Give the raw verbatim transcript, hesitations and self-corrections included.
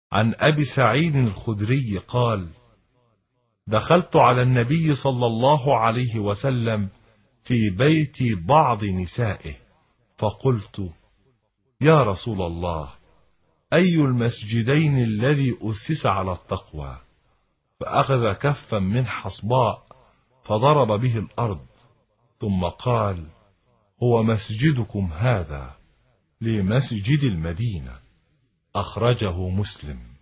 عن أبي سعيد الخدري قال: دخلت على النبي صلى الله عليه وسلم في بيت بعض نسائه، فقلت: يا رسول الله، أي المسجدين الذي أسس على التقوى؟ فأخذ كفا من حصباء فضرب به الأرض، ثم قال: هو مسجدكم هذا لمسجد المدينة. أخرجه مسلم.